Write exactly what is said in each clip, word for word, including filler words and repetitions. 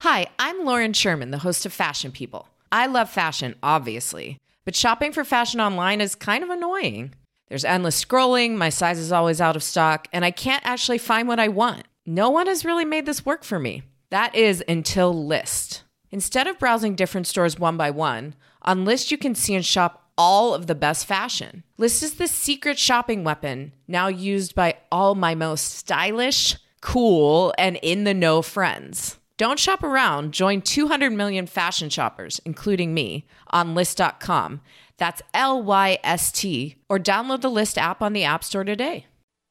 Hi, I'm Lauren Sherman, the host of Fashion People. I love fashion, obviously, but shopping for fashion online is kind of annoying. There's endless scrolling, my size is always out of stock, and I can't actually find what I want. No one has really made this work for me. That is until Lyst. Instead of browsing different stores one by one, on Lyst you can see and shop all of the best fashion. Lyst is the secret shopping weapon, now used by all my most stylish, cool, and in-the-know friends. Don't shop around. Join two hundred million fashion shoppers, including me, on Lyst dot com. That's L Y S T. Or download the Lyst app on the App Store today.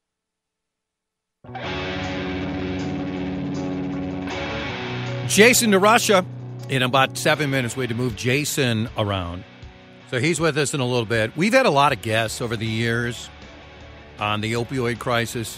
Jason DeRusha in about seven minutes. We had to move Jason around. So he's with us in a little bit. We've had a lot of guests over the years on the opioid crisis,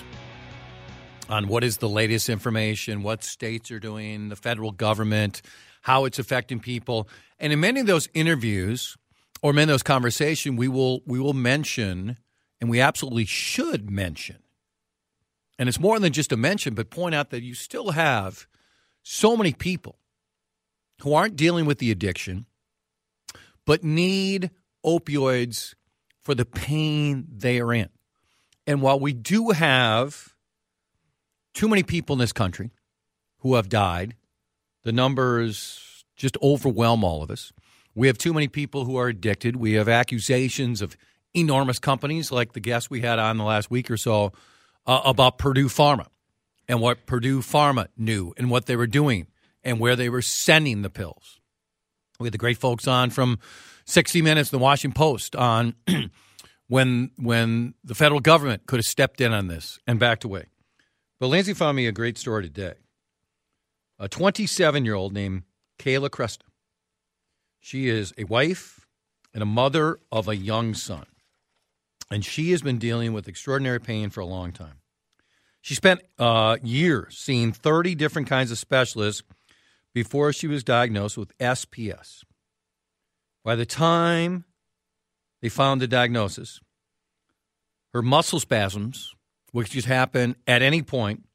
on what is the latest information, what states are doing, the federal government, how it's affecting people. And in many of those interviews or many of those conversations, we will we will mention, and we absolutely should mention, and it's more than just a mention, but point out that you still have so many people who aren't dealing with the addiction but need opioids for the pain they are in. And while we do have too many people in this country who have died, the numbers just overwhelm all of us. We have too many people who are addicted. We have accusations of enormous companies like the guest we had on the last week or so uh, about Purdue Pharma and what Purdue Pharma knew and what they were doing and where they were sending the pills. We had the great folks on from sixty minutes, the Washington Post, on when when the federal government could have stepped in on this and backed away. But Lindsay found me a great story today. A twenty-seven-year-old named Kayla Cresta. She is a wife and a mother of a young son. And she has been dealing with extraordinary pain for a long time. She spent uh, years seeing thirty different kinds of specialists before she was diagnosed with S P S. By the time they found the diagnosis, her muscle spasms, which just happen at any point,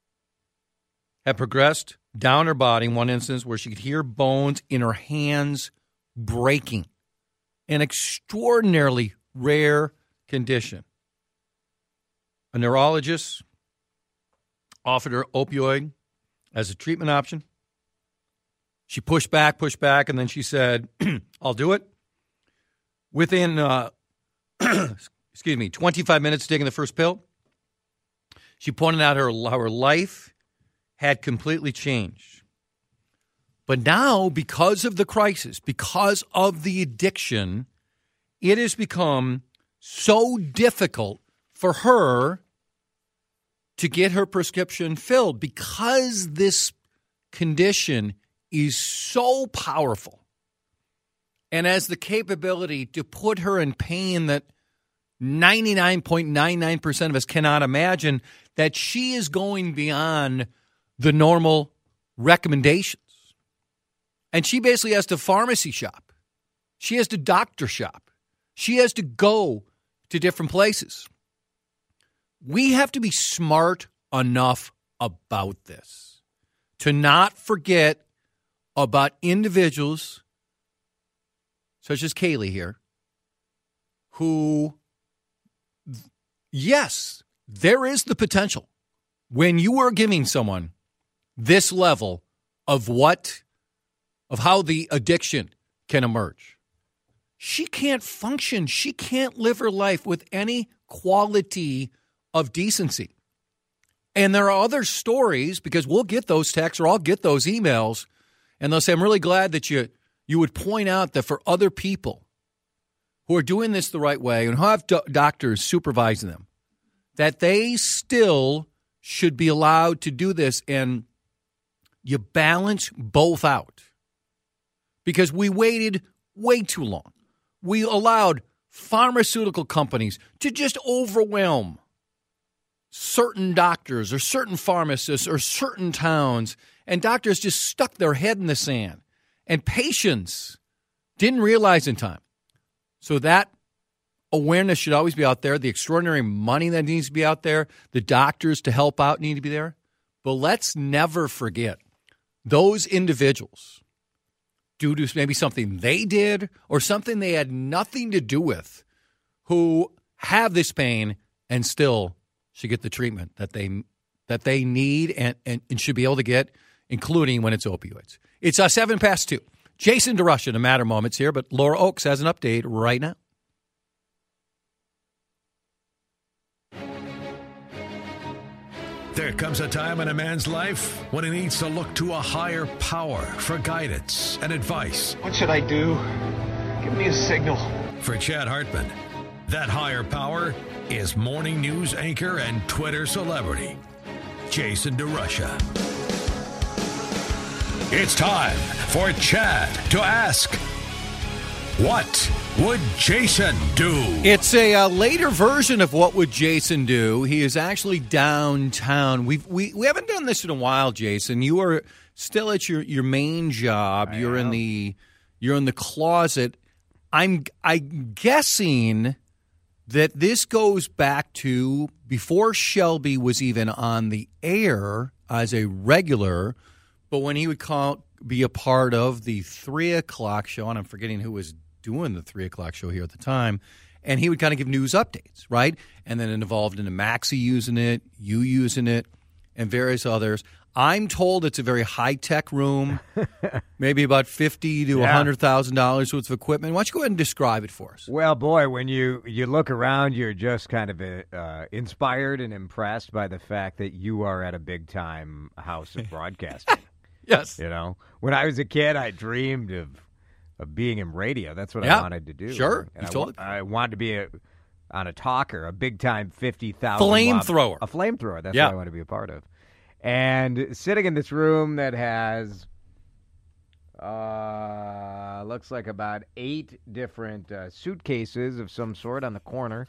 had progressed down her body in one instance where she could hear bones in her hands breaking. An extraordinarily rare condition. A neurologist offered her opioid as a treatment option. She pushed back, pushed back, and then she said, I'll do it. Within, uh, excuse me, twenty-five minutes taking the first pill, she pointed out her, how her life had completely changed. But now, because of the crisis, because of the addiction, it has become so difficult for her to get her prescription filled because this condition is so powerful and has the capability to put her in pain that ninety-nine point nine nine percent of us cannot imagine, that she is going beyond the normal recommendations. And she basically has to pharmacy shop. She has to doctor shop. She has to go to different places. We have to be smart enough about this to not forget about individuals such as Kaylee here who, yes, there is the potential when you are giving someone this level of what, of how the addiction can emerge. She can't function. She can't live her life with any quality of decency. And there are other stories, because we'll get those texts or I'll get those emails, and they'll say, I'm really glad that you you would point out that for other people who are doing this the right way and who have do- doctors supervising them, that they still should be allowed to do this. And you balance both out. Because we waited way too long. We allowed pharmaceutical companies to just overwhelm certain doctors or certain pharmacists or certain towns, and doctors just stuck their head in the sand. And patients didn't realize in time. So that awareness should always be out there. The extraordinary money that needs to be out there. The doctors to help out need to be there. But let's never forget those individuals, due to maybe something they did or something they had nothing to do with, who have this pain and still should get the treatment that they that they need and, and, and should be able to get, including when it's opioids. It's uh, seven past two. Jason DeRusha in a matter of moments here, but Laura Oakes has an update right now. There comes a time in a man's life when he needs to look to a higher power for guidance and advice. What should I do? Give me a signal. For Chad Hartman, that higher power is morning news anchor and Twitter celebrity, Jason DeRusha. It's time for Chad to ask, what would Jason do? It's a uh, later version of What Would Jason Do. He is actually downtown. We've, we we haven't done this in a while, Jason. You are still at your, your main job. I you're am. in the you're in the closet. I'm I'm guessing that this goes back to before Shelby was even on the air as a regular, but when he would call be a part of the three o'clock show, and I'm forgetting who was doing the three o'clock show here at the time, and he would kind of give news updates, right? And then it evolved into Maxie using it, you using it, and various others. I'm told it's a very high-tech room, maybe about fifty to Yeah. one hundred thousand dollars worth of equipment. Why don't you go ahead and describe it for us? Well, boy, when you, you look around, you're just kind of uh, inspired and impressed by the fact that you are at a big-time house of broadcasting. Yes. You know, when I was a kid, I dreamed of of being in radio. That's what Yeah. I wanted to do. Sure. And You I, told wa- it. I wanted to be a, on a talker, a big-time fifty thousand Flamethrower. A flamethrower. That's Yeah. what I want to be a part of. And sitting in this room that has, uh, looks like about eight different uh, suitcases of some sort on the corner.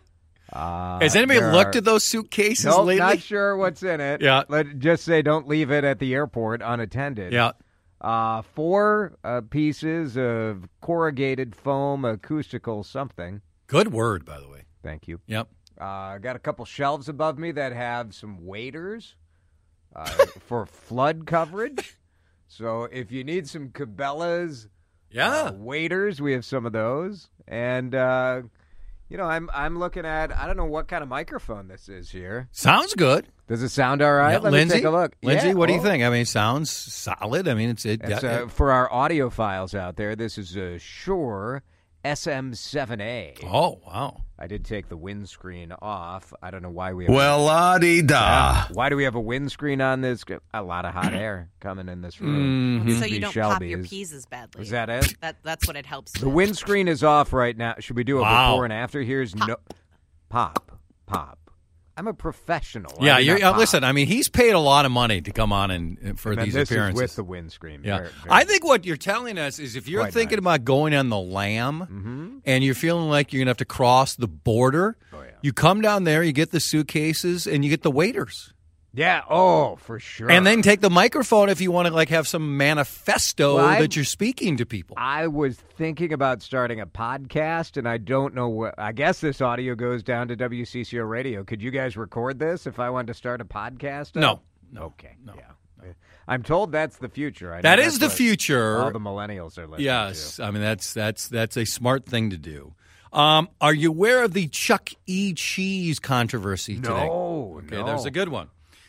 Uh, Has anybody there looked are- at those suitcases Nope, lately? not sure what's in it. Yeah. Let just say don't leave it at the airport unattended. Yeah. Uh, four uh, pieces of corrugated foam acoustical something. Good word, by the way. Thank you. Yep. Uh, got a couple shelves above me that have some waders uh, for flood coverage. So if you need some Cabela's Yeah. uh, waders, we have some of those. And uh, you know, I'm I'm looking at I don't know what kind of microphone this is here. Sounds good. Does it sound all right? Yeah, Let Lindsay, me take a look. Lindsay, Yeah, what do you oh. think? I mean, it sounds solid. I mean, it's it. It's, yeah, uh, for our audiophiles out there, this is a Shure S M seven A. oh wow. I did take the windscreen off. I don't know why we have Well, la-di-da. Why do we have a windscreen on this? A lot of hot air coming in this room. Mhm. Used So to you be don't pop your Shelby's. peas as badly. Is that it? That that's what it helps. The with. windscreen is off right now. Should we do a Wow. before and after? Here's no pop, pop. I'm a professional. I Yeah, do you're, not uh, pop. listen. I mean, he's paid a lot of money to come on and and for And then these this appearances. is with the windscreen. Yeah, Very- very- I think what you're telling us is if you're Quite thinking nice. about going on the lam Mm-hmm. and you're feeling like you're gonna have to cross the border, Oh, yeah. you come down there, you get the suitcases, and you get the waiters, Yeah. Oh, for sure. and then take the microphone if you want to like have some manifesto Well, I- that you're speaking to people. I was thinking about starting a podcast, and I don't know what. I guess this audio goes down to W C C O Radio. Could you guys record this if I wanted to start a podcast? No, no, Okay. no, Yeah. I'm told that's the future. I know That that's is the what future. All the millennials are listening Yes, to. I mean that's that's that's a smart thing to do. Um, are you aware of the Chuck E. Cheese controversy today? No, Okay, no. there's a good one.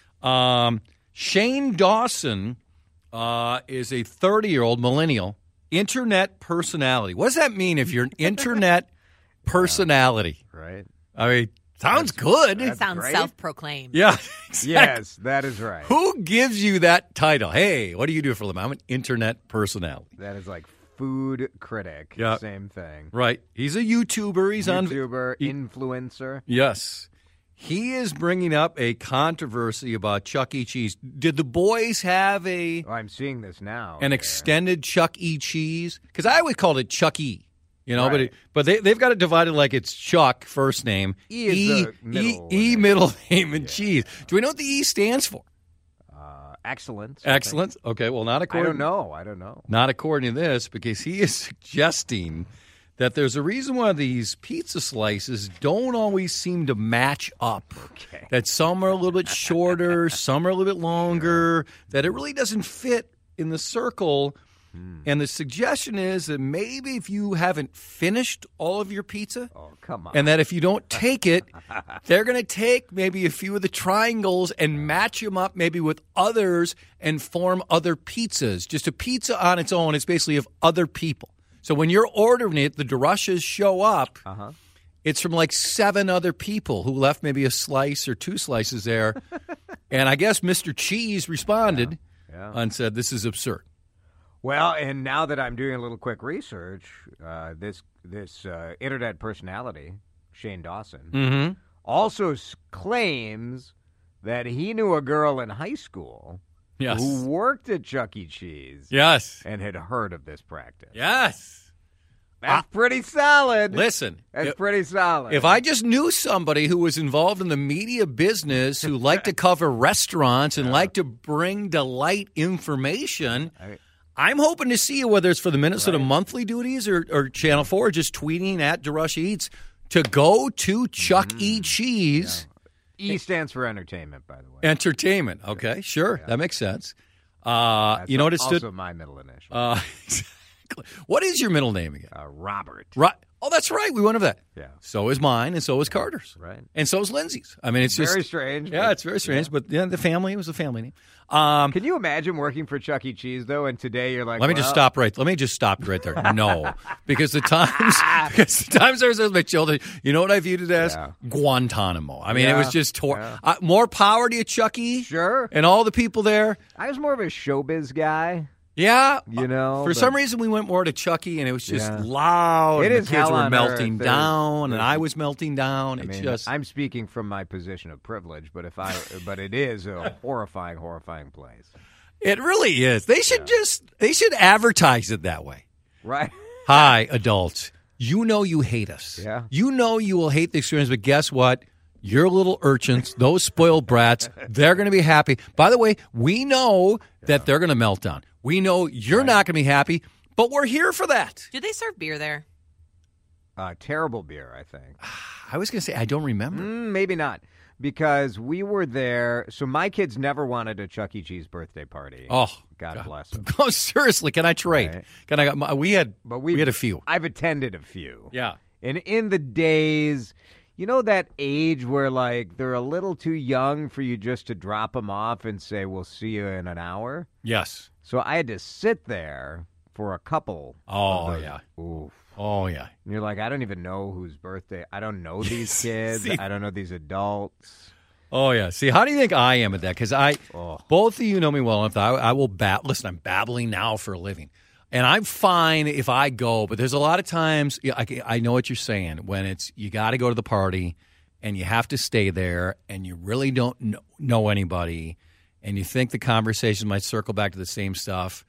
Um, Shane Dawson uh, is a thirty-year-old millennial internet personality. What does that mean if you're an internet personality? Right? I mean, sounds good. that's sounds great. self-proclaimed. Yeah, exactly. Yes, that is right. Who gives you that title? Hey, what do you do for a living? I'm an internet personality. That is like food critic. Yeah. Same thing. Right. He's a YouTuber. He's on. YouTuber, he- influencer. Yes. He is bringing up a controversy about Chuck E. Cheese. Did the boys have a Oh, I'm seeing this now. an there. extended Chuck E. Cheese? Because I always called it Chuck E. You know, but Right. it, but they they've got it divided like it's Chuck first name, E is the middle E, e name. middle name and cheese. Do we know what the E stands for? Uh, excellence. I think. Excellence. Okay, well not I according. don't know. I don't know. Not according to this, because he is suggesting that there's a reason why these pizza slices don't always seem to match up. Okay. That some are a little bit shorter, some are a little bit longer, that it really doesn't fit in the circle. And the suggestion is that maybe if you haven't finished all of your pizza, Oh, come on. and that if you don't take it, they're going to take maybe a few of the triangles and match them up maybe with others and form other pizzas. Just a pizza on its own is basically of other people. So when you're ordering it, the DeRushes show up. Uh-huh. It's from like seven other people who left maybe a slice or two slices there. And I guess Mister Cheese responded Yeah. and said, this is absurd. Well, and now that I'm doing a little quick research, uh, this this uh, internet personality, Shane Dawson, Mm-hmm. also s- claims that he knew a girl in high school Yes. who worked at Chuck E. Cheese Yes. and had heard of this practice. Yes. That's pretty solid. Listen. That's if- pretty solid. If I just knew somebody who was involved in the media business, who liked to cover restaurants and liked to bring to light information, I- I'm hoping to see you, whether it's for the Minnesota Right. Monthly duties or, or Channel four, just tweeting at DeRush Eats to go to Chuck Mm-hmm. E. Cheese E stands for entertainment, by the way. Entertainment. Okay, sure. That makes sense. Uh, That's you know what it also stood? my middle initial. Uh, exactly. What is your middle name again? Uh, Robert. Right. Oh, that's right. We went over that. Yeah. So is mine, and so is Carter's. Right. And so is Lindsay's. I mean, it's just Very strange. Yeah, but- it's very strange, but yeah, the family was a family name. Um, Can you imagine working for Chuck E. Cheese, though, and today you're like, let me just well, stop right. Let me just stop right there. No, because the times, because the times I was with my children, you know what I viewed it as? Yeah. Guantanamo. I mean, it Yeah, was just tor- yeah. uh, more power to you, Chuck E. Sure. and all the people there. I was more of a showbiz guy. Yeah, You know, For but- some reason, we went more to Chucky, and it was just Yeah. loud. It and is the kids hell were on melting earth. down, and There's- I was melting down. I It's mean, just I'm speaking from my position of privilege, but if I, but it is a horrifying, horrifying place, it really is. They should just they should advertise it that way. right? Hi, adults. You know you hate us. Yeah. You know you will hate the experience, but guess what? Your little urchins, those spoiled brats, they're going to be happy. By the way, we know that they're going to melt down. We know you're not going to be happy, but we're here for that. Do they serve beer there? Uh, terrible beer, I think. I was going to say, I don't remember. Mm, maybe not, because we were there. So my kids never wanted a Chuck E. Cheese birthday party. Oh, God, bless them. Oh, seriously, can I trade? Right. Can I? my- We had, But we, we had a few. I've attended a few. Yeah. And in the days, you know that age where, like, they're a little too young for you just to drop them off and say, we'll see you in an hour? Yes. So I had to sit there for a couple. Oh, of those. yeah. Oof. Oh, yeah. And you're like, I don't even know whose birthday. I don't know these kids. See- I don't know these adults. Oh, yeah. See, how do you think I am at that? Because I, Oh. both of you know me well enough that I, I will bat. Listen, I'm babbling now for a living. And I'm fine if I go, but there's a lot of times, yeah, I, I know what you're saying, when it's, you got to go to the party and you have to stay there and you really don't know, know anybody and you think the conversation might circle back to the same stuff.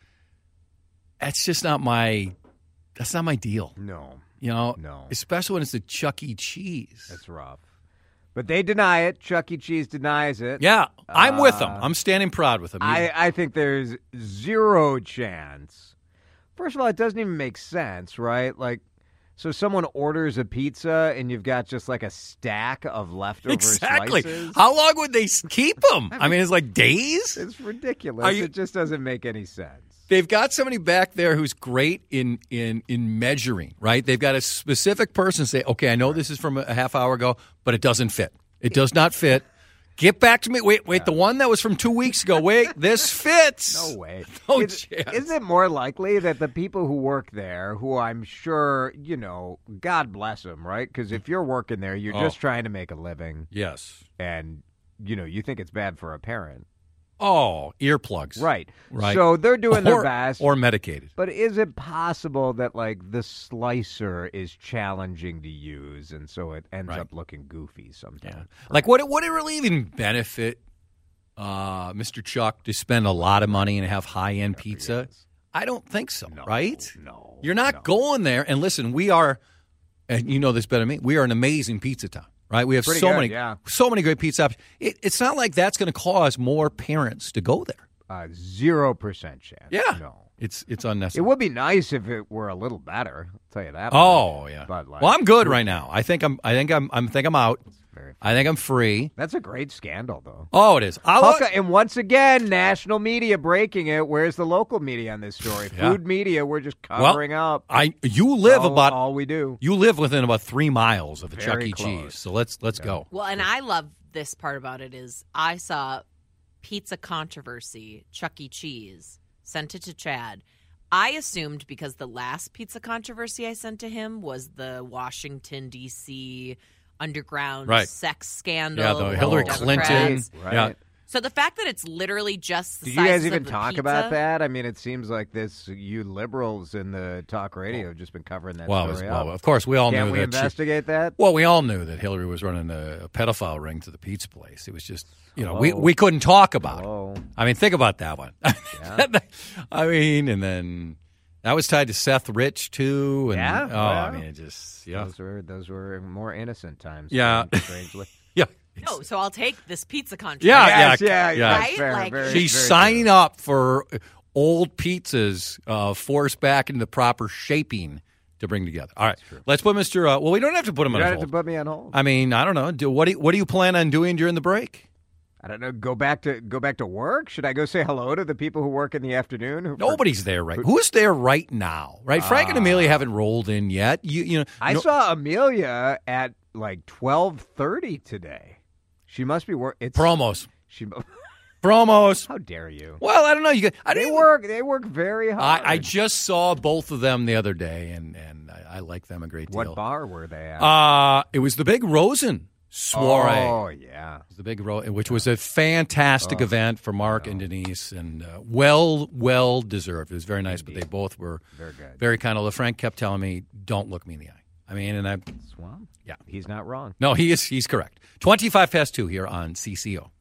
That's just not my, that's not my deal. No, You know? No. Especially when it's the Chuck E. Cheese. that's rough. But they deny it. Chuck E. Cheese denies it. Yeah, I'm with them. Uh, I'm standing proud with them. I, I think there's zero chance. First of all, it doesn't even make sense, right? Like, so someone orders a pizza and you've got just like a stack of leftover exactly. slices. How long would they s- keep them? I mean, it's like days. It's ridiculous. Are you- It just doesn't make any sense. They've got somebody back there who's great in in in measuring, right? They've got a specific person say, "Okay, I know this is from a half hour ago, but it doesn't fit. It does not fit. Get back to me. Wait, wait, the one that was from two weeks ago. Wait, this fits. No way. No Is- chance. Isn't it more likely that the people who work there, who I'm sure, you know, God bless them, right? Because if you're working there, you're Oh. just trying to make a living, Yes. and you know, you think it's bad for a parent, Oh, earplugs. right? Right. So they're doing their Or- best. or medicated. But is it possible that, like, the slicer is challenging to use, and so it ends Right. up looking goofy sometimes? Yeah. Like, would it, would it really even benefit uh, Mister Chuck to spend a lot of money and have high-end pizza? I don't think so, No, right? no, You're not no. going there. And listen, we are, and you know this better than me, we are an amazing pizza town, right? We have Pretty so good, many yeah. so many great pizza options. It, it's not like that's going to cause more parents to go there. Uh, zero percent chance. Yeah. No. It's it's It unnecessary. would be nice if it were a little better. I'll tell you that. Oh much. yeah. But like, Well, I'm good right now. I think I'm. I think I'm. I'm think I'm out. very- I think I'm free. That's a great scandal, though. Oh, it is. I'll, Hucka, and once again, national media breaking it. Where's the local media on this story? Yeah. Food media, we're just well, covering up. I you live all, about all we do. you live within about three miles of a Chuck Very E. close. Cheese. So let's let's go. Well, and I love this part about it is I saw Pizza Controversy, Chuck E. Cheese, sent it to Chad. I assumed because the last Pizza Controversy I sent to him was the Washington, D C underground Right. sex scandal. Yeah, the with Hillary Democrats. Clinton. Right. Yeah. So the fact that it's literally just the Did you guys sizes even of the talk pizza, about that? I mean, it seems like this. You liberals in the talk radio have just been covering that Well, it was- story well, up. of course we all Can't knew we that. She, investigate that? well, we all knew that Hillary was running a, a pedophile ring to the pizza place. It was just you know we Hello? we couldn't talk about it. Hello? I mean, think about that one. Yeah. I mean, and then that was tied to Seth Rich too. And, Yeah, Oh, I yeah. mean, it just yeah, Those were those were more innocent times. Yeah. strangely. yeah. No, so I'll take this Pizza Controversy. Yeah, Yes, yeah, yeah, yeah. Right? Fair, Like- very, She's very signing true. up for old pizzas uh, forced back into the proper shaping to bring together. All right, let's put Mister Uh, well, we don't have to put him You on don't hold. have to put me on hold. I mean, I don't know. Do, what do you, what do you plan on doing during the break? I don't know. Go back to go back to work. Should I go say hello to the people who work in the afternoon? Who, Nobody's there right. Who's there right now? Right, Frank and Amelia haven't rolled in yet. You you know. I no- saw Amelia at like twelve thirty today. She must be work. It's promos, She. promos. How dare you? Well, I don't know. You get, I They didn't work. They work very hard. I, I just saw both of them the other day, and and I, I like them a great deal. What bar were they at? Uh it was the big Rosen soiree. Oh yeah. It was the big Ro- which was a fantastic event for Mark and Denise, and uh, well, well deserved. It was very nice, but they both were Very good. very kind of. Frank kept telling me, "Don't look me in the eye." I mean, and I, Swamp. yeah, He's not wrong. no, he is, he's correct. Twenty-five past two here on C C O.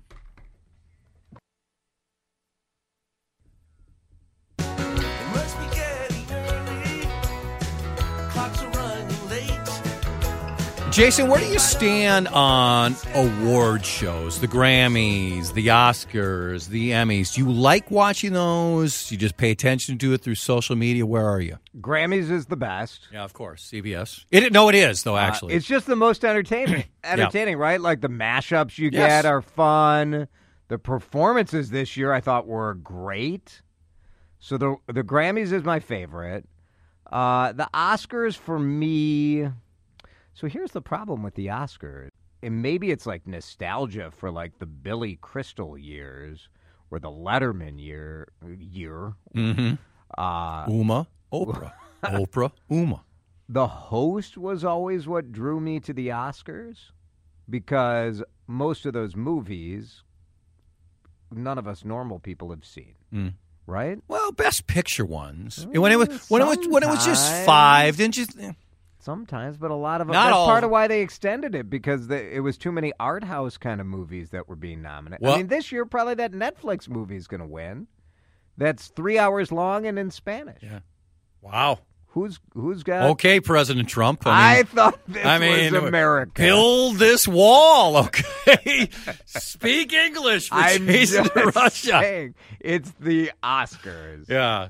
Jason, where do you stand on award shows? The Grammys, the Oscars, the Emmys. Do you like watching those? You just pay attention to it through social media? Where are you? Grammys is the best. Yeah, of course. C B S. It, no, it is, though, actually. Uh, it's just the most entertaining. entertaining, right? Like the mashups you Yes. get are fun. The performances this year I thought were great. So the the Grammys is my favorite. Uh, the Oscars for me. So here's the problem with the Oscars. And maybe it's like nostalgia for like the Billy Crystal years or the Letterman year year. mm-hmm. Uh, Uma, Oprah. Oprah, Uma. the host was always what drew me to the Oscars because most of those movies none of us normal people have seen. Mm. Right? Well, Best Picture ones. when it was when it was when it was just Sometimes. five, didn't you? eh. Sometimes, but a lot of them. Not That's all. part of why they extended it because the, it was too many art house kind of movies that were being nominated. Well- I mean, this year probably that Netflix movie is going to win. That's three hours long and in Spanish. Yeah. Wow. Who's who's got? Okay, President Trump. I, I mean, thought this I mean, was America. build this wall, okay? Speak English for I'm Jason just to Russia. saying, it's the Oscars. Yeah.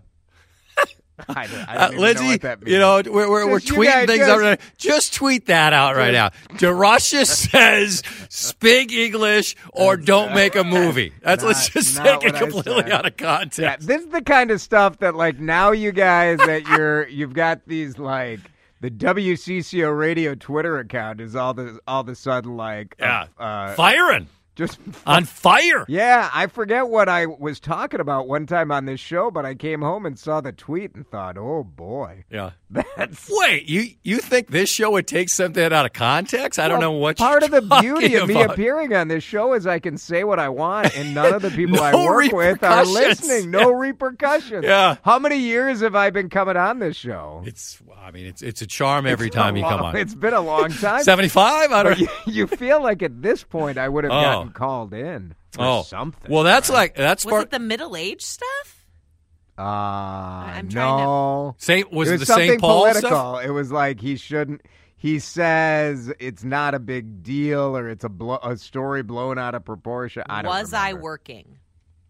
I don't, I Uh, don't even Lindsay, know what that means. you know, we're, we're, we're Just you tweeting guys things just- out right now. Just tweet that out right now. DeRusha says, speak English or don't make a movie. That's Let's not- just not take it what I completely said. out of Yeah, context. this is the kind of stuff that, like, now you guys that you're, you've got these, like, the W C C O radio Twitter account is all the all of a sudden like, Yeah. uh, Firing. just On fire. yeah. I forget what I was talking about one time on this show, but I came home and saw the tweet and thought, oh boy, Yeah. that's Wait, you you think this show would take something out of context? I don't know what part you're of the beauty talking of me about. appearing on this show is I can say what I want, and none of the people I No work with are repercussions. listening. No Yeah. repercussions. Yeah. How many years have I been coming on this show? It's, I mean, it's it's a charm every It's been a time you come long- on. It's been a long time. seventy-five? I don't you, you feel like at this point I would have Oh. gotten called in or Oh, something. well, that's right? like that's Was part. it the middle age stuff? uh, I'm trying no. Saint was, it it was the something Saint Paul political. stuff? It was like he shouldn't. He says it's not a big deal, or it's a blo- a story blown out of proportion. I don't Was I remember. working?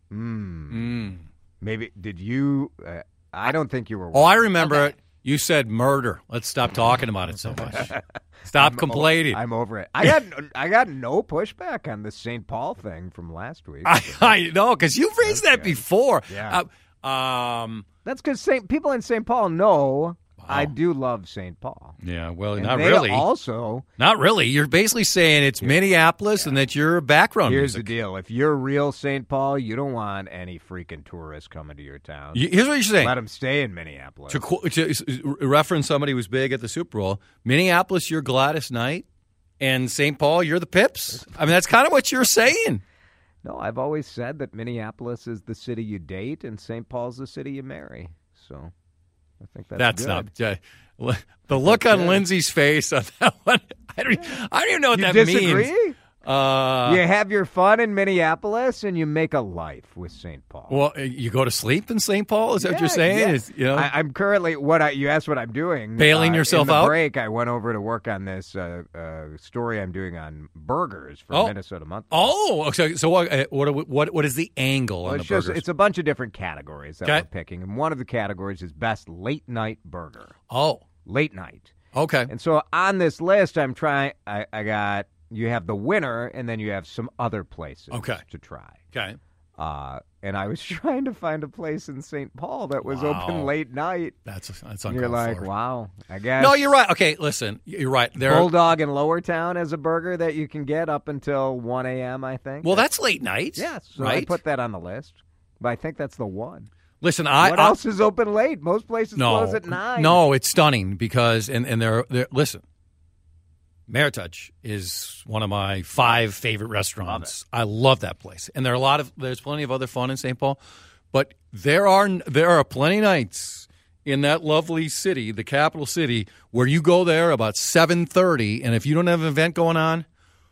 Mm. Mm. Maybe did you? Uh, I don't think you were. Oh, I remember Okay. it. You said murder. Let's stop talking about it so much. Stop I'm complaining. o- I'm over it. I got I got no pushback on the Saint Paul thing from last week. I, I know, because you've raised that good. before. Yeah. Uh, um. That's because Saint people in Saint Paul know I Wow. do love Saint Paul. Yeah. Well, And not they really. Also, Not really. You're basically saying it's Minneapolis and that you're background here's music. the deal: if you're real Saint Paul, you don't want any freaking tourists coming to your town. You- Here's what you're saying. Let them stay in Minneapolis. To, qu- to s- reference somebody who was big at the Super Bowl, Minneapolis, you're Gladys Knight, and Saint Paul, you're the Pips. I mean, that's kind of what you're saying. No, I've always said that Minneapolis is the city you date, and Saint Paul's the city you marry. So, I think that's That's good. not uh, l- the look on good. Lindsay's face on that one. I don't. I don't even know what You that disagree? means. Uh, you have your fun in Minneapolis, and you make a life with Saint Paul. Well, uh, you go to sleep in Saint Paul. Is that what you're Yeah, saying? yeah. Is, you know, I, I'm currently what I. You asked what I'm doing. Bailing Uh, yourself in the out? Break. I went over to work on this uh, uh, story I'm doing on burgers for Oh. Minnesota Month. oh, so so what? uh, What? What? What is the angle Well, on it's the just burgers? it's a bunch of different categories that Okay. we're picking, and one of the categories is best late night burger. oh, Late night. okay. And so on this list, I'm trying. I, I got you have the winner, and then you have some other places Okay. to try. Okay. Uh, and I was trying to find a place in Saint Paul that was Wow. open late night. That's that's And uncalled you're like, for. wow. I guess. No, you're right. Okay, listen, you're right. There. Are, Bulldog in Lower Town has a burger that you can get up until one a.m., I think. well, that's late night. yeah. So right. I put that on the list, but I think that's the one. Listen, I. what I, else is open late? Most places no, close at nine. No, it's stunning because and and they're, they're listen. Meritage is one of my five favorite restaurants. I love that place, and there are a lot of there's plenty of other fun in Saint Paul, but there are there are plenty of nights in that lovely city, the capital city, where you go there about seven thirty, and if you don't have an event going on,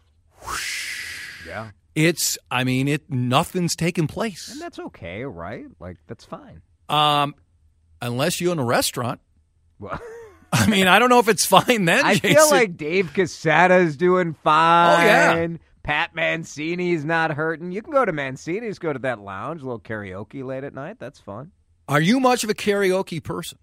Yeah. it's I mean it nothing's taking place. And that's okay, right? Like, that's fine. Um, unless you own a restaurant. Well, I mean, I don't know if it's fine then. I Jason. feel like Dave Cassetta's doing fine. Oh, yeah. Pat Mancini's not hurting. You can go to Mancini's, go to that lounge, a little karaoke late at night. That's fun. Are you much of a karaoke person?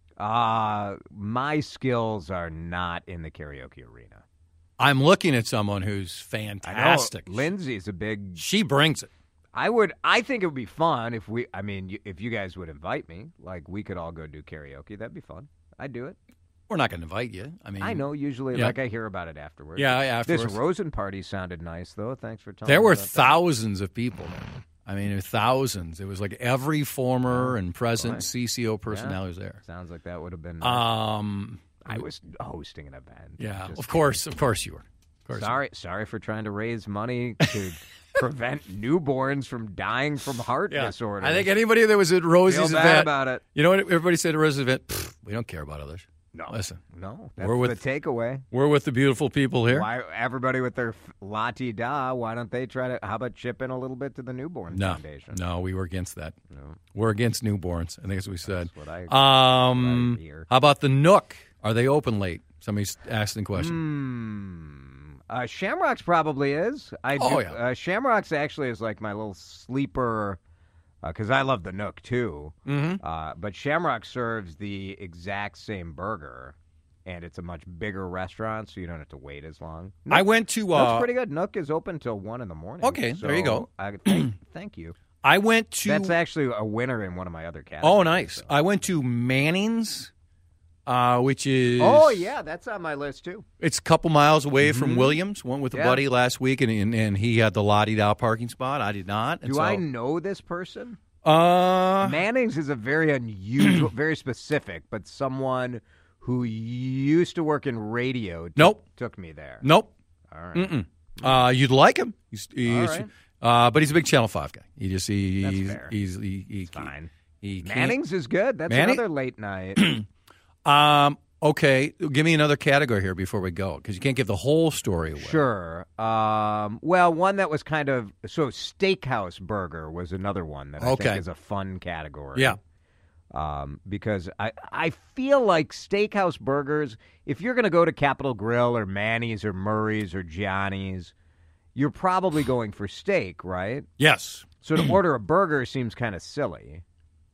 Uh, my skills are not in the karaoke arena. I'm looking at someone who's I know fantastic. Lindsay's a big. She brings it. I would. I think it would be fun if we. I mean, you- if you guys would invite me, like we could all go do karaoke. That'd be fun. I'd do it. We're not going to invite you. I mean, I know. Usually, Yeah. like I hear about it afterwards. Yeah, This afterwards. Rosen party sounded nice, though. Thanks for telling There me were about that. thousands of people there. I mean, there were thousands. It was like every former and present Boy. C C O personnel was there. Sounds like that would have been. Um, I was hosting an event. yeah, Just of course, of course you were. Of course. Sorry, sorry for trying to raise money to prevent newborns from dying from heart Yeah. disorder. I think anybody that was at feel Rosie's bad event, about it. you know what everybody said at Rosie's event? Pfft, we don't care about others. No, Listen, no, that's We're with- the takeaway. we're with the beautiful people here. Why everybody with their la ti da? Why don't they try to? How about chip in a little bit to the newborn No, foundation? no, we were against that. No. We're against newborns. I think that's what we said. That's what I- um, what I hear. how about the Nook? Are they open late? Somebody's asking the question. Hmm. Uh, Shamrock's probably is. I do, Oh, yeah. Uh, Shamrock's actually is like my little sleeper because I love the Nook too. Mm-hmm. Uh, but Shamrock serves the exact same burger, and it's a much bigger restaurant, so you don't have to wait as long. Nook, I went to. Uh, Nook's pretty good. Nook is open till one in the morning. Okay, there you go. so I, thank, thank you. I went to. That's actually a winner in one of my other categories. oh, nice. so. I went to Manning's, uh, which is. Oh yeah, that's on my list too. It's a couple miles away from Williams. Went with a Yeah. buddy last week, and, and and he had the Lottie Dow parking spot. I did not. And Do so, I know this person? Uh, Manning's is a very unusual, very specific, but someone who used to work in radio took, Nope. took me there. nope. All right. Mm-mm. Uh, you'd like him. He's, he's, right. uh, but he's a big Channel Five guy. He just he, That's he's, fair. he's he, he, Fine. He, he can't- Manning's is good. That's Manning- another late night. Um. Okay. Give me another category here before we go, because you can't give the whole story away. Sure. Um, well, one that was kind of so steakhouse burger was another one that I Okay. think is a fun category. Yeah. Um, because I I feel like steakhouse burgers. If you're going to go to Capitol Grill or Manny's or Murray's or Johnny's, you're probably going for steak, right? Yes. So to order a burger seems kind of silly,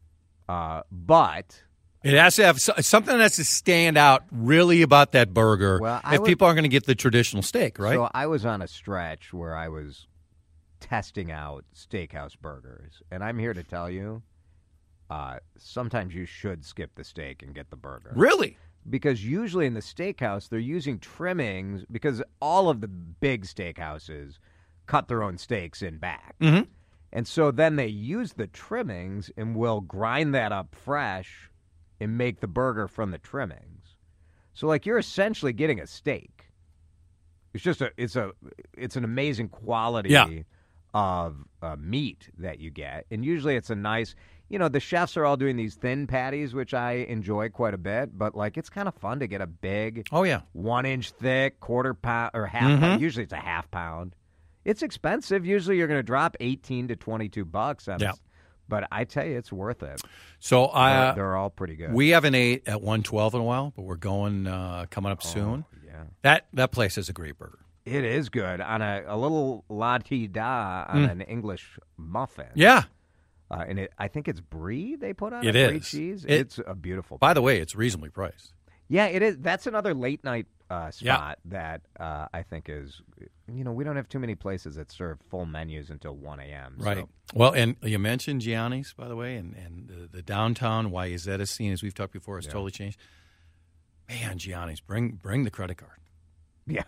uh, but It has to have so- something that has to stand out really about that burger. Well, I if would- people aren't going to get the traditional steak, right? So I was on a stretch where I was testing out steakhouse burgers, and I'm here to tell you, uh, sometimes you should skip the steak and get the burger. Really? Because usually in the steakhouse, they're using trimmings because all of the big steakhouses cut their own steaks in back. Mm-hmm. And so then they use the trimmings and will grind that up fresh and make the burger from the trimmings. So like you're essentially getting a steak. It's just a it's a it's an amazing quality Yeah. of uh, meat that you get. And usually it's a nice, you know, the chefs are all doing these thin patties, which I enjoy quite a bit, but like it's kind of fun to get a big Oh, yeah. one inch thick, quarter pound or half Mhm. pound. Usually it's a half pound. It's expensive. Usually you're going to drop eighteen to twenty-two bucks on Yeah. it. But I tell you, it's worth it. So They're, I, they're all pretty good. we haven't ate at one twelve in a while, but we're going uh, coming up soon. Oh, yeah. That that place is a great burger. It is good on a, a little la-ti-da on Mm. an English muffin. Yeah. Uh, and it, I think it's brie they put on It it. Brie is. cheese. It- it's a beautiful. By the way, it's reasonably priced. Yeah, it is. That's another late night uh, Yeah. spot that uh, I think is, you know, we don't have too many places that serve full menus until one a.m. Right. So. Well, and you mentioned Gianni's, by the way, and, and the, the downtown Wayzata scene, as we've talked before, has totally changed. Man, Gianni's, bring bring the credit card. Yeah,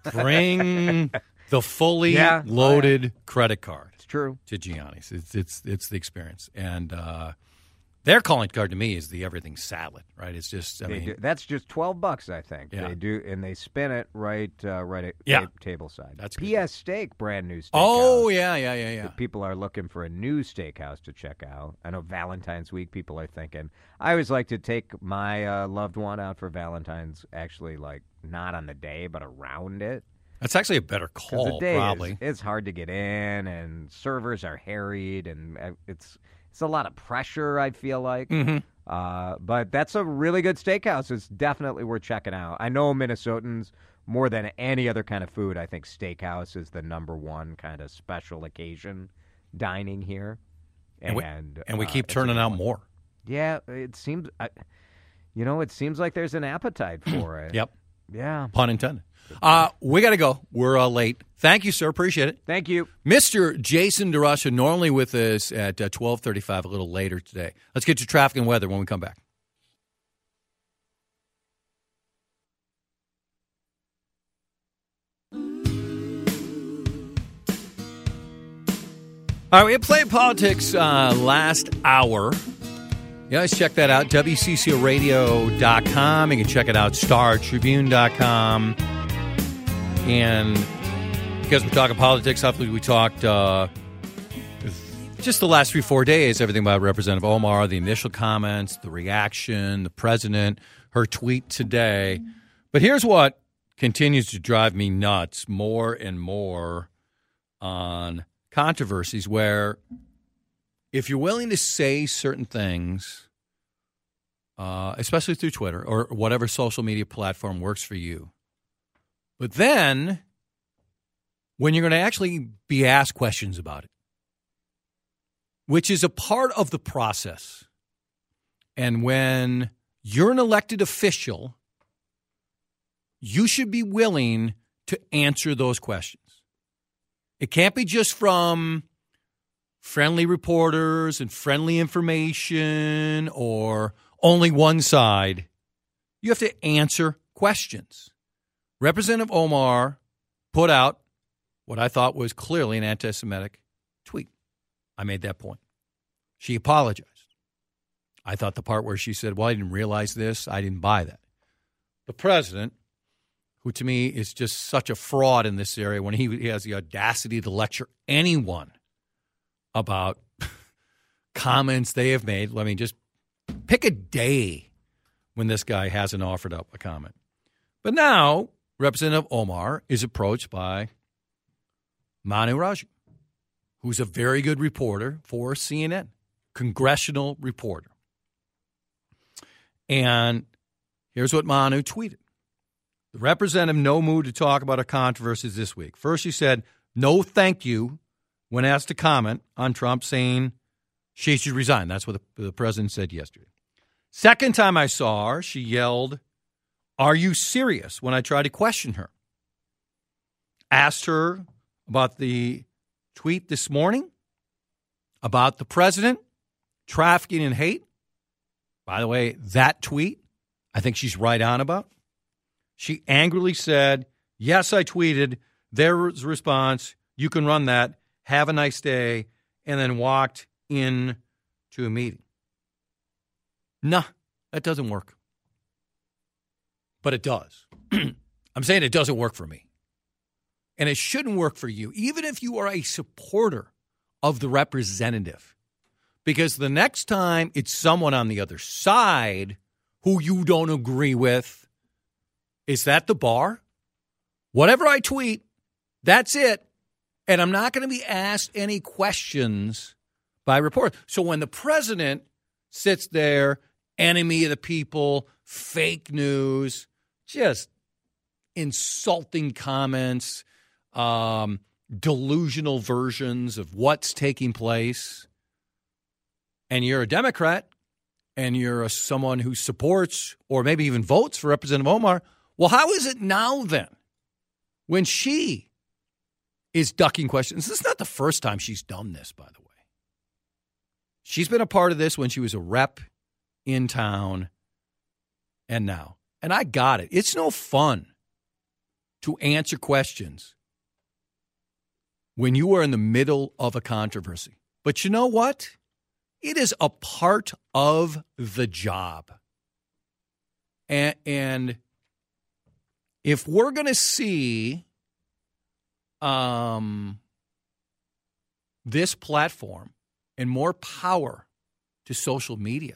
Bring the fully Yeah. loaded credit card it's true. to Gianni's. It's it's it's the experience, and uh, their calling card to me is the everything salad. Right? It's just I They mean, do, that's just twelve bucks, I think. Yeah. They do, and they spin it right, uh, right at Yeah. ta- table side. That's good. P S Steak, brand new steakhouse. oh yeah yeah yeah yeah. If people are looking for a new steakhouse to check out, I know Valentine's week people are thinking. I always like to take my uh, loved one out for Valentine's, actually, like not on the day, but around it. That's actually a better 'Cause call, the day probably. is, it's hard to get in, and servers are harried, and uh, it's it's a lot of pressure, I feel like. Mm-hmm. Uh, but that's a really good steakhouse. It's definitely worth checking out. I know Minnesotans, more than any other kind of food, I think steakhouse is the number one kind of special occasion dining here. And we, And, and we uh, keep it's a turning good out one. more. Yeah, it seems, I, you know, it seems like there's an appetite for it. Yep. Yeah. Pun intended. Uh, we got to go. We're uh, late. Thank you, sir. Appreciate it. Thank you. Mister Jason DeRusha, normally with us at uh, twelve thirty-five, a little later today. Let's get to traffic and weather when we come back. All right, we had Playing Politics uh, last hour. You guys check that out, W C C O radio dot com. You can check it out, Star Tribune dot com. And because we're talking politics, hopefully we talked uh, just the last three, four days, everything about Representative Omar, the initial comments, the reaction, the president, her tweet today. But here's what continues to drive me nuts more and more on controversies where if you're willing to say certain things, uh, especially through Twitter or whatever social media platform works for you, but then when you're going to actually be asked questions about it, which is a part of the process, and when you're an elected official, you should be willing to answer those questions. It can't be just from friendly reporters and friendly information or only one side. You have to answer questions. Representative Omar put out what I thought was clearly an anti-Semitic tweet. I made that point. She apologized. I thought the part where she said, well, I didn't realize this, I didn't buy that. The president, who to me is just such a fraud in this area when he, he has the audacity to lecture anyone about comments they have made. Let me just pick a day when this guy hasn't offered up a comment. But now Representative Omar is approached by Manu Raju, who's a very good reporter for C N N, congressional reporter. And here's what Manu tweeted. The representative no mood to talk about our controversies this week. First, she said, no thank you when asked to comment on Trump saying she should resign. That's what the, the president said yesterday. Second time I saw her, she yelled, "Are you serious?" when I tried to question her. Asked her about the tweet this morning about the president trafficking in hate. By the way, that tweet, I think she's right on about. She angrily said, "Yes, I tweeted." There was a response, "You can run that. Have a nice day," and then walked in to a meeting. Nah, that doesn't work. But it does. I'm saying it doesn't work for me. And it shouldn't work for you, even if you are a supporter of the representative. Because the next time it's someone on the other side who you don't agree with, is that the bar? Whatever I tweet, that's it. And I'm not going to be asked any questions by reporters. So when the president sits there, enemy of the people, fake news, just insulting comments, um, delusional versions of what's taking place, and you're a Democrat, and you're a, someone who supports or maybe even votes for Representative Omar, well, how is it now then when she is ducking questions? This is not the first time she's done this, by the way. She's been a part of this when she was a rep in town and now. And I got it. It's no fun to answer questions when you are in the middle of a controversy. But you know what? It is a part of the job. And, and if we're going to see um, this platform and more power to social media,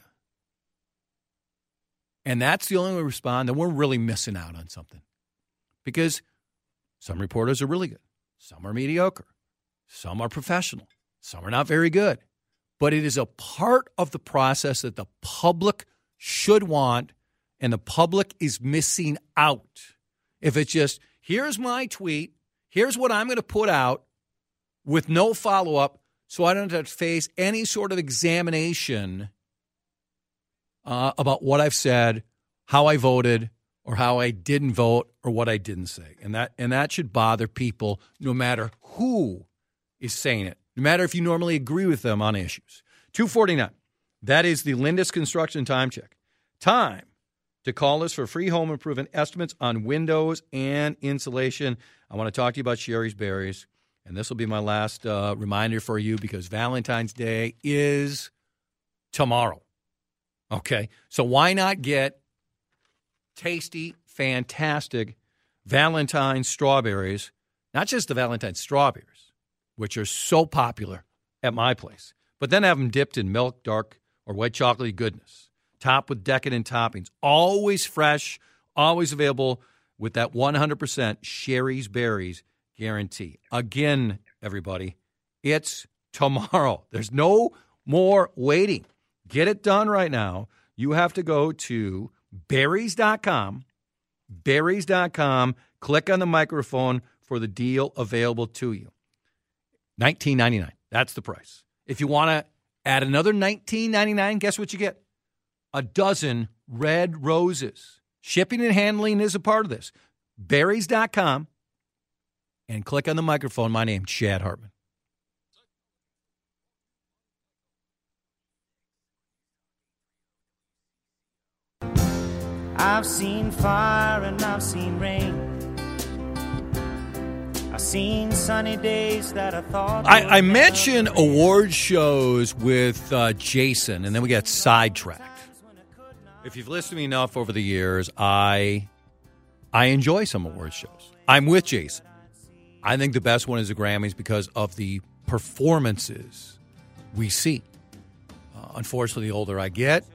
and that's the only way we respond, then we're really missing out on something. Because some reporters are really good. Some are mediocre. Some are professional. Some are not very good. But it is a part of the process that the public should want, and the public is missing out. If it's just, here's my tweet, here's what I'm going to put out with no follow-up, so I don't have to face any sort of examination uh, about what I've said, how I voted, or how I didn't vote, or what I didn't say. And that and that should bother people no matter who is saying it, no matter if you normally agree with them on issues. two forty-nine. That is the Lindus Construction Time Check. Time to call us for free home improvement estimates on windows and insulation. I want to talk to you about Sherry's Berries. And this will be my last uh, reminder for you because Valentine's Day is tomorrow. Okay? So why not get tasty, fantastic Valentine's strawberries, not just the Valentine's strawberries, which are so popular at my place, but then have them dipped in milk, dark, or white chocolatey goodness, topped with decadent toppings, always fresh, always available with that one hundred percent Sherry's Berries guarantee. Again, everybody, it's tomorrow. There's no more waiting. Get it done right now. You have to go to berries dot com, berries dot com, click on the microphone for the deal available to you. nineteen ninety-nine. That's the price. If you want to add another nineteen ninety-nine, guess what you get? A dozen red roses. Shipping and handling is a part of this. berries dot com and click on the microphone. My name, Chad Hartman. I've seen fire and I've seen rain. I've seen sunny days that I thought... I, I mentioned award shows with uh, Jason, and then we got sidetracked. If you've listened to me enough over the years, I I enjoy some award shows. I'm with Jason. I think the best one is the Grammys because of the performances we see. Uh, unfortunately, the older I get,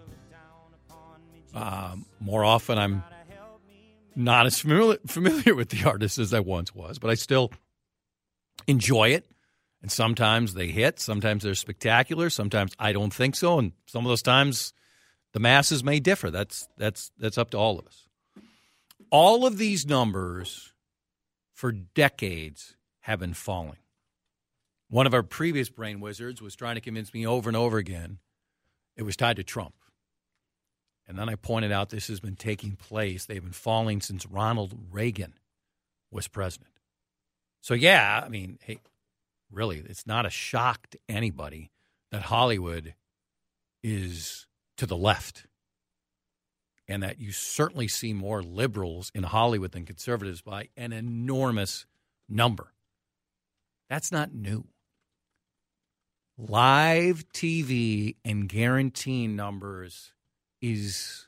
um, more often I'm not as familiar, familiar with the artist as I once was, but I still enjoy it. And sometimes they hit, sometimes they're spectacular, sometimes I don't think so, and some of those times the masses may differ. That's that's that's up to all of us. All of these numbers for decades have been falling. one of our previous brain wizards was trying to convince me over and over again it was tied to Trump. And then I pointed out this has been taking place. They've been falling since Ronald Reagan was president. So, yeah, I mean, hey, really, it's not a shock to anybody that Hollywood is to the left and that you certainly see more liberals in Hollywood than conservatives by an enormous number. That's not new. Live T V and guaranteeing numbers is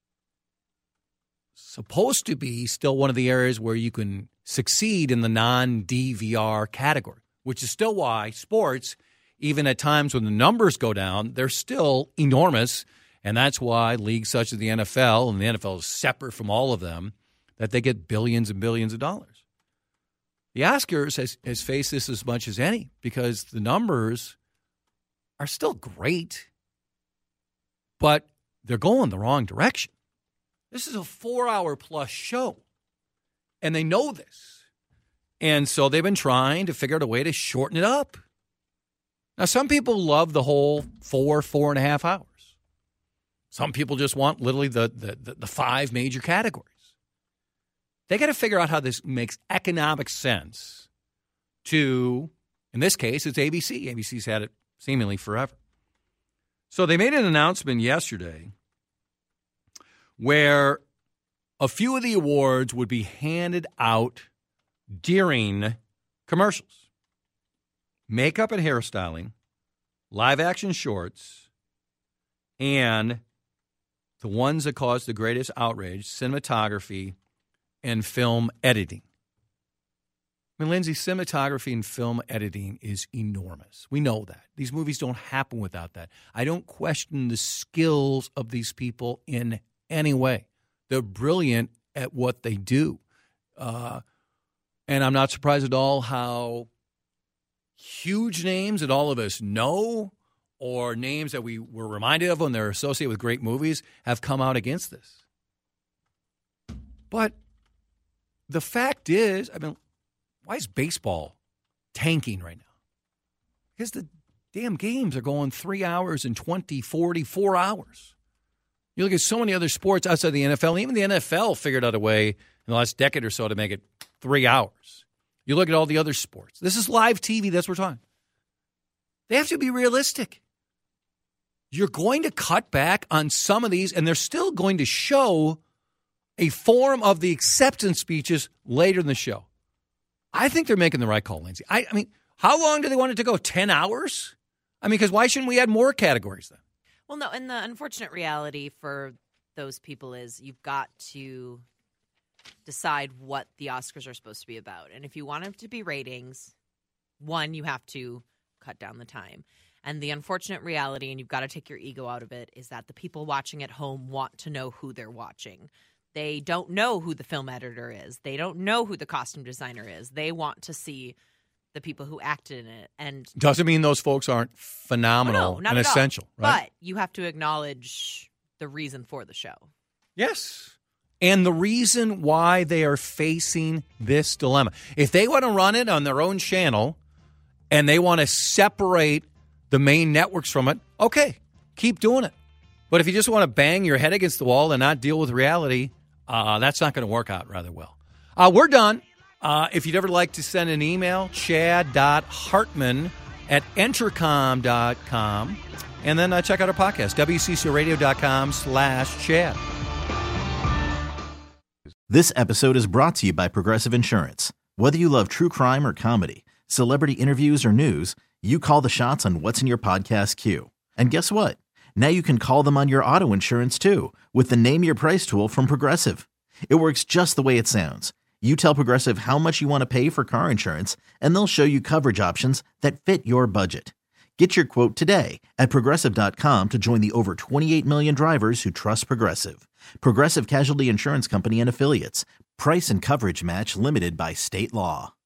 supposed to be still one of the areas where you can succeed in the non-D V R category, which is still why sports, even at times when the numbers go down, they're still enormous. And that's why leagues such as the N F L, and the N F L is separate from all of them, that they get billions and billions of dollars. The Oscars has, has faced this as much as any because the numbers are still great, but they're going the wrong direction. This is a four-hour-plus show, and they know this. And so they've been trying to figure out a way to shorten it up. Now, some people love the whole four, four and a half hours. Some people just want literally the, the, the five major categories. They got to figure out how this makes economic sense to, in this case, it's A B C. A B C's had it seemingly forever. So they made an announcement yesterday where a few of the awards would be handed out during commercials. Makeup and hairstyling, live action shorts, and the ones that caused the greatest outrage, cinematography and film editing. I mean, Lindsay, cinematography and film editing is enormous. We know that. These movies don't happen without that. I don't question the skills of these people in any way. They're brilliant at what they do. Uh, and I'm not surprised at all how huge names that all of us know or names that we were reminded of when they're associated with great movies have come out against this. But the fact is, I mean, why is baseball tanking right now? Because the damn games are going three hours and twenty, forty, four hours. You look at so many other sports outside the N F L, and even the N F L figured out a way in the last decade or so to make it three hours. You look at all the other sports. This is live T V. That's what we're talking. They have to be realistic. You're going to cut back on some of these, and they're still going to show a form of the acceptance speeches later in the show. I think they're making the right call, Lindsay. I, I mean, how long do they want it to go? ten hours? I mean, because why shouldn't we add more categories then? Well, no, and the unfortunate reality for those people is you've got to decide what the Oscars are supposed to be about. And if you want them to be ratings, one, you have to cut down the time. And the unfortunate reality, and you've got to take your ego out of it, is that the people watching at home want to know who they're watching. They don't know who the film editor is. They don't know who the costume designer is. They want to see the people who acted in it. And doesn't mean those folks aren't phenomenal oh, no, not and at essential, all. right? But you have to acknowledge the reason for the show. Yes. And the reason why they are facing this dilemma. If they want to run it on their own channel and they want to separate the main networks from it, okay, keep doing it. But if you just want to bang your head against the wall and not deal with reality, uh, that's not going to work out rather well. Uh, we're done. Uh, if you'd ever like to send an email, chad dot hartman at entercom dot com. And then uh, check out our podcast, w c c radio dot com slash chad. This episode is brought to you by Progressive Insurance. Whether you love true crime or comedy, celebrity interviews or news, you call the shots on what's in your podcast queue. And guess what? Now you can call them on your auto insurance too with the Name Your Price tool from Progressive. It works just the way it sounds. You tell Progressive how much you want to pay for car insurance, and they'll show you coverage options that fit your budget. Get your quote today at Progressive dot com to join the over twenty-eight million drivers who trust Progressive. Progressive Casualty Insurance Company and Affiliates. Price and coverage match limited by state law.